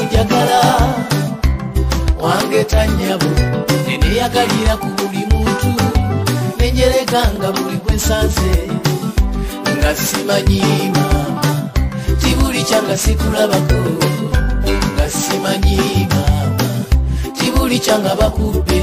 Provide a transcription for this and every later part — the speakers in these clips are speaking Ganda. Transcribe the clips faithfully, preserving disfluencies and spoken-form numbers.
njagala wange tanyabo neneyagalira ku buli muntu nenyereganga buli kwesanze nga simanyi mama tibuli kyanga sikulabako nga simanyi mama tibuli kyanga bakubbe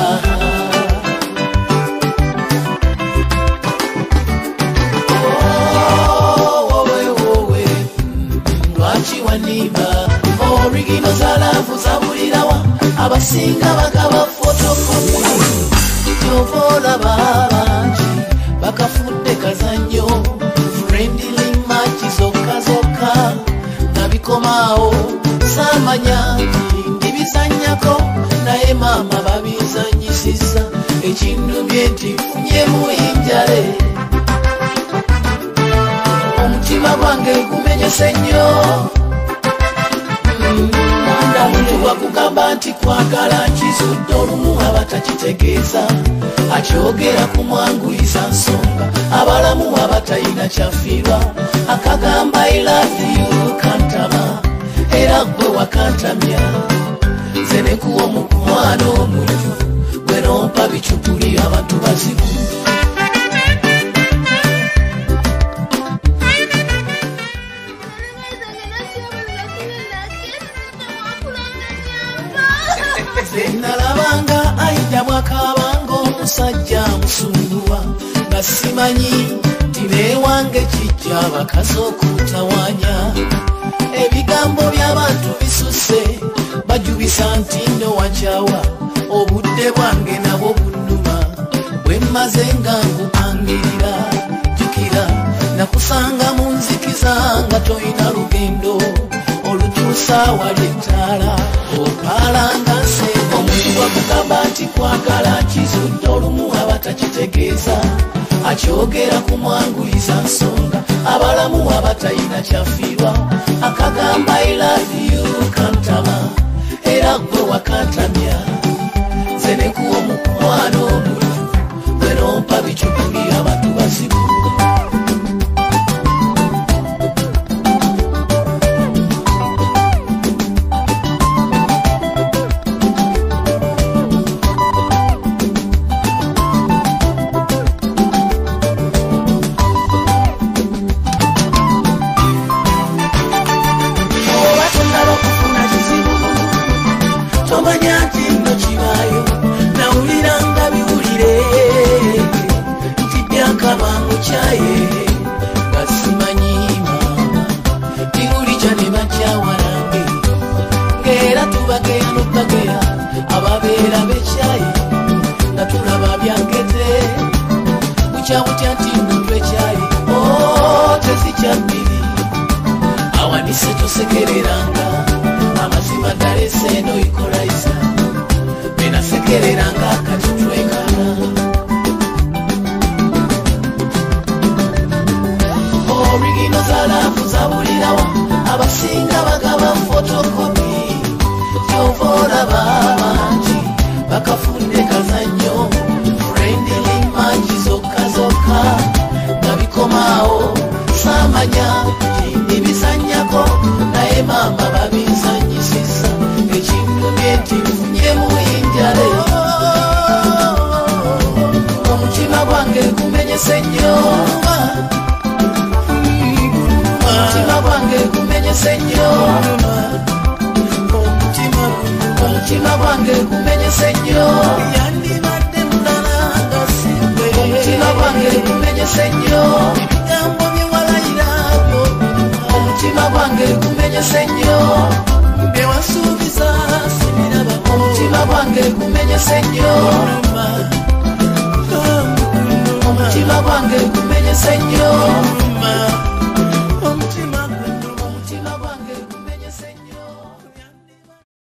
lwaki wanimba origino zalavu zabulirawa abasinga bagaba fotokopi tovola babanji bakafudde kazanyo friendly match zokka zokka nabikomaawo samanya ndibizanyako naye mama babizanyisiza ekintu byenti funye muyinjale omutima gwange gumenyese nnyo ndamuntu wakugamba nti kwagala nkizudde olumu abatakitegeeza akyogera kumwanguyiza nsonga abalamu abatalina kyafiirwa akagamba I love you kantama era gwe wakantamya nze nekuwa omukwano omuju gwe nompa bicupuli abantu bazibu nalabanga aida mwakabanga omusajja musumbuwa nga simanyi tine wange kijja bakazi okutawanya ebigambo by'abantu bisuse bajubisa nti ndo wakyawa obudde bwange nabwo bunnuma bwe mmaze nga ngupangirira jukira nakusanga mu nzikiza nga toyina lugendo olutuusa wali ettaala opaalanga nseeko omuntu wakugamba nti kwagala nkizudde olumu abatakitegeeza akyogera kumwanguyiza nsonga abalamu abatalina kyafiirwa akagamba I love you kantama era gwe wakantamya nze nekuwa omukwano omuju gwe nompa bicupuli abantu bazibu ababeera bekyayi nga tulaba byangete bukyabutya nti muntu ekyayi o tezikyabbiri awanise tosekereranga amazima ddalesa eno ikolaiza benasekereranga kati twekana origino zalavu zabulirawa abasinga bagaba fotokopi tovola babanji bakafudde kazanyo friendly match zokka zokka nabikomaawo samanya ndibizanyako naye mama babizanyisiza ekintu byenti funye muyinjale omutima gwange gumenyese nnyo omutima gwange gumenyese nnyo omutima gwange gumenyese nnyo yandibadde mulala nga simbe omutima gwange gumenyese nnyo ebigambo bye walayira byo omutima gwange gumenyese nnyo bye wasuubiza sibiraba omutima gwange gumenyese nnyo